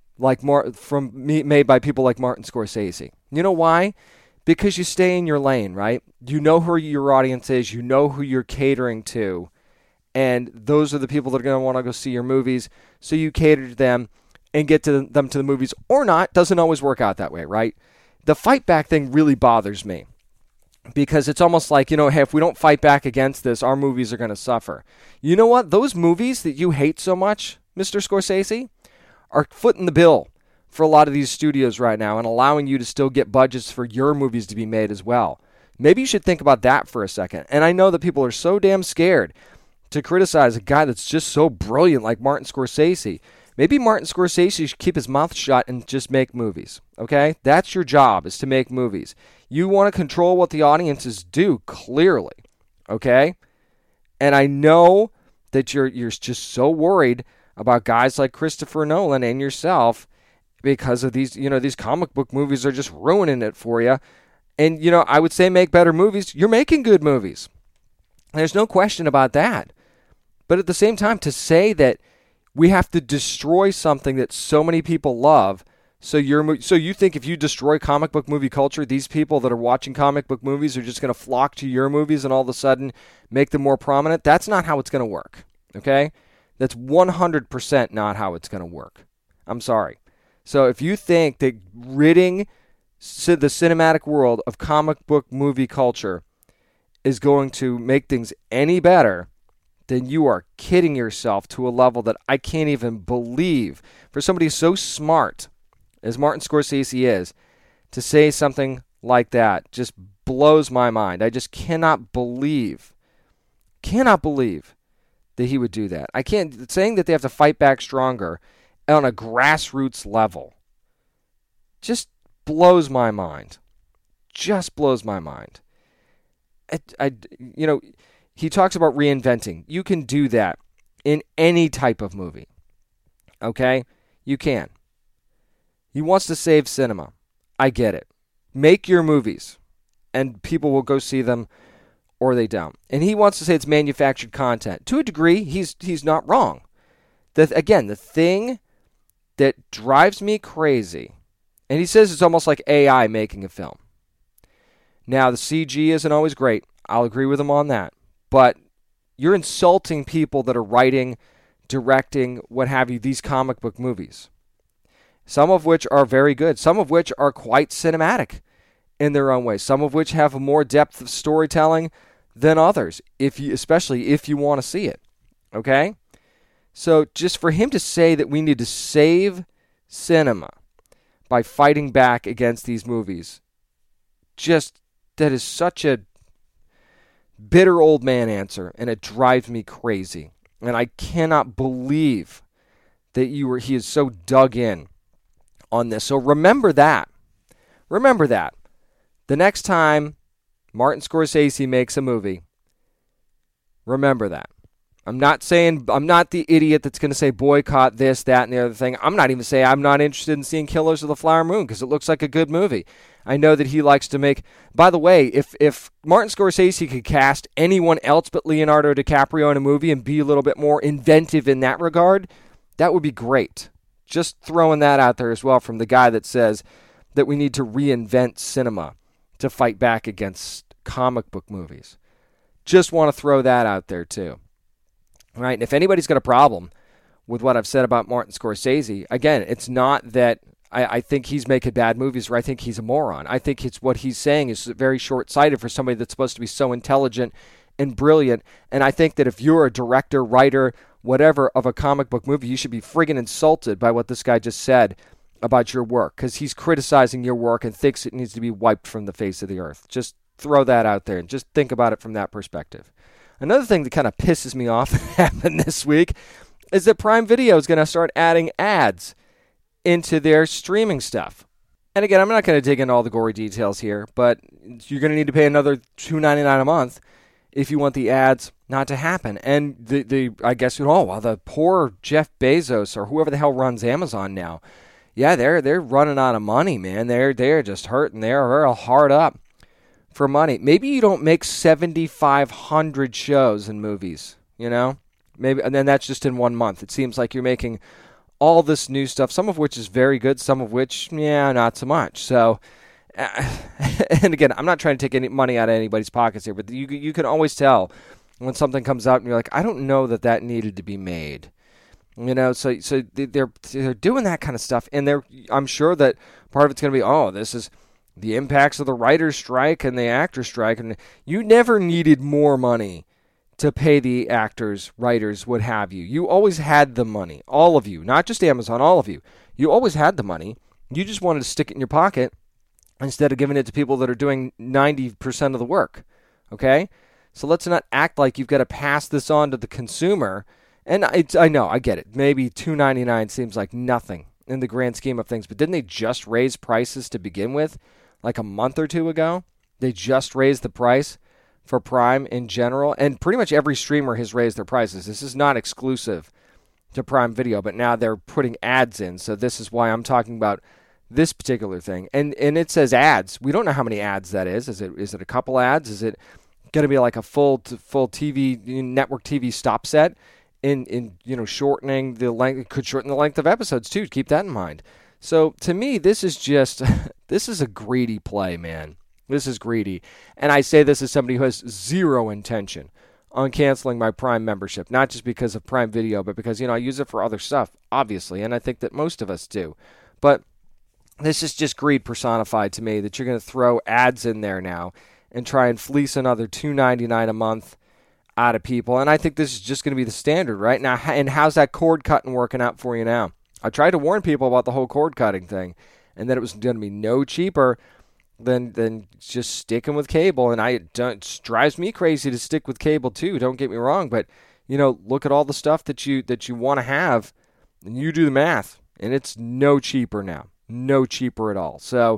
made by people like Martin Scorsese. You know why? Because you stay in your lane, right? You know who your audience is. You know who you're catering to. And those are the people that are going to want to go see your movies. So you cater to them and get to them to the movies or not. Doesn't always work out that way, right? The fight back thing really bothers me. Because it's almost like, hey, if we don't fight back against this, our movies are going to suffer. You know what? Those movies that you hate so much, Mr. Scorsese, are footing the bill for a lot of these studios right now and allowing you to still get budgets for your movies to be made as well. Maybe you should think about that for a second. And I know that people are so damn scared to criticize a guy that's just so brilliant like Martin Scorsese. Maybe Martin Scorsese should keep his mouth shut and just make movies, okay? That's your job, is to make movies. You want to control what the audiences do, clearly, okay? And I know that you're just so worried about guys like Christopher Nolan and yourself because of these, these comic book movies are just ruining it for you. And, I would say make better movies. You're making good movies. There's no question about that. But at the same time, to say that we have to destroy something that so many people love, so you think if you destroy comic book movie culture, these people that are watching comic book movies are just going to flock to your movies and all of a sudden make them more prominent? That's not how it's going to work, okay? That's 100% not how it's going to work. I'm sorry. So if you think that ridding the cinematic world of comic book movie culture is going to make things any better, then you are kidding yourself to a level that I can't even believe. For somebody so smart as Martin Scorsese is, to say something like that just blows my mind. I just cannot believe that he would do that. Saying that they have to fight back stronger on a grassroots level just blows my mind. Just blows my mind. He talks about reinventing. You can do that in any type of movie. Okay? You can. He wants to save cinema. I get it. Make your movies, and people will go see them, or they don't. And he wants to say it's manufactured content. To a degree, he's not wrong. The thing that drives me crazy, and he says it's almost like AI making a film. Now, the CG isn't always great. I'll agree with him on that. But you're insulting people that are writing, directing, what have you, these comic book movies. Some of which are very good. Some of which are quite cinematic in their own way. Some of which have more depth of storytelling than others, especially if you want to see it. Okay? So just for him to say that we need to save cinema by fighting back against these movies, that is such a bitter old man answer, and it drives me crazy. And I cannot believe that he is so dug in on this. So remember that. Remember that. The next time Martin Scorsese makes a movie, remember that. I'm not the idiot that's going to say boycott this, that, and the other thing. I'm not even saying I'm not interested in seeing Killers of the Flower Moon because it looks like a good movie. I know that he likes to make... By the way, if Martin Scorsese could cast anyone else but Leonardo DiCaprio in a movie and be a little bit more inventive in that regard, that would be great. Just throwing that out there as well from the guy that says that we need to reinvent cinema to fight back against comic book movies. Just want to throw that out there too. Right? And if anybody's got a problem with what I've said about Martin Scorsese, again, it's not that I think he's making bad movies or I think he's a moron. I think it's what he's saying is very short-sighted for somebody that's supposed to be so intelligent and brilliant. And I think that if you're a director, writer, whatever of a comic book movie, you should be friggin' insulted by what this guy just said about your work because he's criticizing your work and thinks it needs to be wiped from the face of the earth. Just throw that out there and just think about it from that perspective. Another thing that kind of pisses me off that happened this week is that Prime Video is going to start adding ads into their streaming stuff. And again, I'm not going to dig into all the gory details here, but you're going to need to pay another $2.99 a month if you want the ads not to happen. And I guess, the poor Jeff Bezos or whoever the hell runs Amazon now, yeah, they're running out of money, man. They're just hurting. They're all hard up for money. Maybe you don't make 7,500 shows and movies, maybe, and then that's just in 1 month. It seems like you're making all this new stuff, some of which is very good, some of which, not so much. So, and again, I'm not trying to take any money out of anybody's pockets here, but you can always tell when something comes out and you're like, I don't know that needed to be made. So they're doing that kind of stuff, and I'm sure that part of it's going to be, this is the impacts of the writer's strike and the actor's strike, and you never needed more money to pay the actors, writers, what have you. You always had the money, all of you, not just Amazon, all of you. You always had the money. You just wanted to stick it in your pocket instead of giving it to people that are doing 90% of the work, okay? So let's not act like you've got to pass this on to the consumer. And I know, I get it. Maybe $2.99 seems like nothing in the grand scheme of things, but didn't they just raise prices to begin with, like a month or two ago? They just raised the price for Prime in general, and pretty much every streamer has raised their prices. This is not exclusive to Prime Video, but now they're putting ads in, so this is why I'm talking about this particular thing. And it says ads. We don't know how many ads that is. Is it a couple ads? Is it going to be like a full TV, network TV stop set? In shortening the length, it could shorten the length of episodes too. Keep that in mind. So to me, this is a greedy play, man. This is greedy, and I say this as somebody who has zero intention on canceling my Prime membership, not just because of Prime Video, but because I use it for other stuff, obviously, and I think that most of us do. But this is just greed personified to me. That you're going to throw ads in there now and try and fleece another $2.99 a month out of people, and I think this is just going to be the standard right now. And how's that cord cutting working out for you now? I tried to warn people about the whole cord cutting thing, and that it was going to be no cheaper than just sticking with cable. And it drives me crazy to stick with cable too. Don't get me wrong, but look at all the stuff that you want to have, and you do the math, and it's no cheaper now, no cheaper at all. So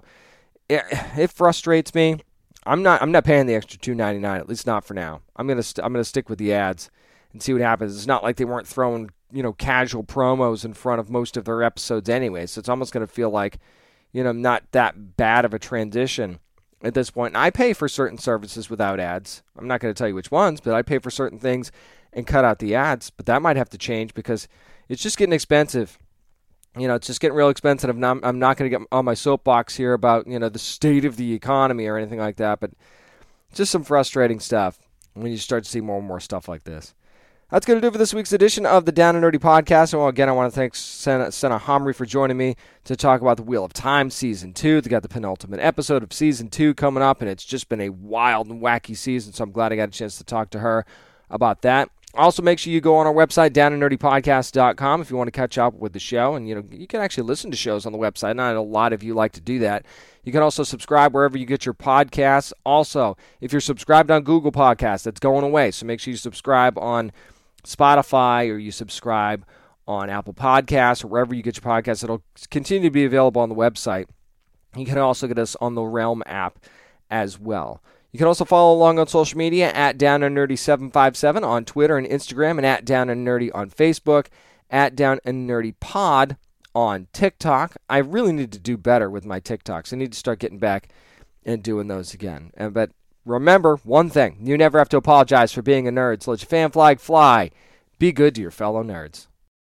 it frustrates me. I'm not paying the extra $2.99, at least not for now. I'm gonna stick with the ads and see what happens. It's not like they weren't throwing casual promos in front of most of their episodes anyway, so it's almost gonna feel like not that bad of a transition at this point. And I pay for certain services without ads. I'm not gonna tell you which ones, but I pay for certain things and cut out the ads. But that might have to change because it's just getting expensive. It's just getting real expensive. I'm not going to get on my soapbox here about, the state of the economy or anything like that, but just some frustrating stuff when you start to see more and more stuff like this. That's going to do it for this week's edition of the Down and Nerdy Podcast. And again, I want to thank Senna Homry for joining me to talk about the Wheel of Time Season 2. They got the penultimate episode of Season 2 coming up, and it's just been a wild and wacky season, so I'm glad I got a chance to talk to her about that. Also, make sure you go on our website, downandnerdypodcast.com, if you want to catch up with the show. And, you can actually listen to shows on the website. Not a lot of you like to do that. You can also subscribe wherever you get your podcasts. Also, if you're subscribed on Google Podcasts, that's going away. So make sure you subscribe on Spotify or you subscribe on Apple Podcasts or wherever you get your podcasts. It'll continue to be available on the website. You can also get us on the Realm app as well. You can also follow along on social media at Down and Nerdy 757 on Twitter and Instagram, and at Down and Nerdy on Facebook, at Down and Nerdy Pod on TikTok. I really need to do better with my TikToks. I need to start getting back and doing those again. But remember one thing: you never have to apologize for being a nerd. So let your fan flag fly. Be good to your fellow nerds.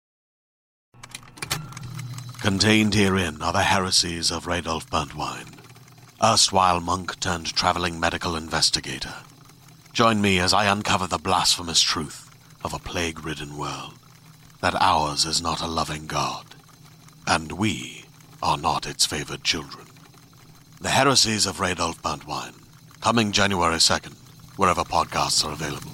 Contained herein are the heresies of Radolf Burntwine, erstwhile monk turned traveling medical investigator. Join me as I uncover the blasphemous truth of a plague-ridden world, that ours is not a loving God, and we are not its favored children. The heresies of Radolf Burntwine, coming January 2nd, wherever podcasts are available.